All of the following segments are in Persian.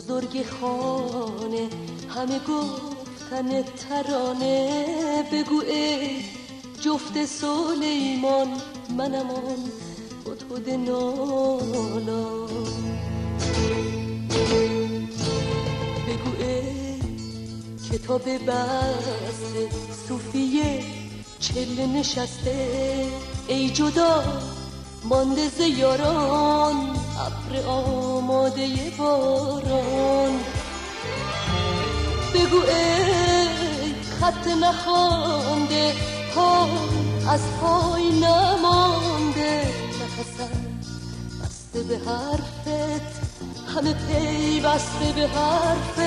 بزرگ خانه همه گفتن ترانه. بگو ای جفت سلیمان منم آن هدهد نالان. بگو ای کتاب بسته صوفیه چله نشسته. ای جدا مانده ز یاران ابر آماده باران. بگو ای خط نخوانده پای از پای نمانده. نفسم بسته به حرفت همه پی بسته به حرفت.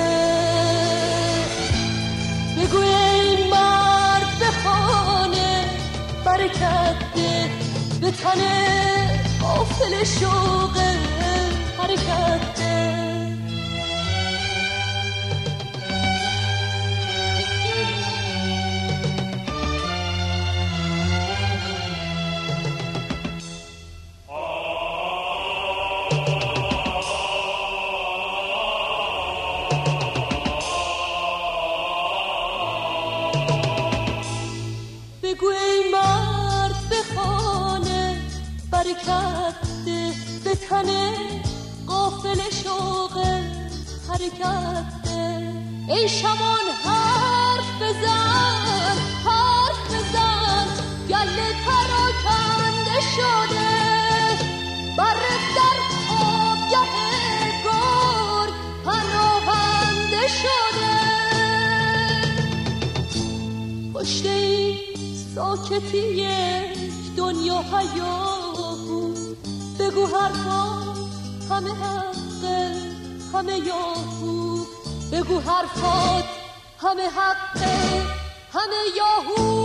بگو ای مرد به خانه برکت ده به تنه غافل شوق حرکت ده. بگو ای مرد به خانه برکت ده به تنه غافل شوق حرکت ده. ای شمان حرف بزن حرف بزن گله پراکنده شده. برس در آبگه گرگ پناهنده شده. پشت این ساکتی یک دنیا حیاهو. بگو حرفات همه حقه همه یاهو. بگو حرفات همه حقه همه یاهو.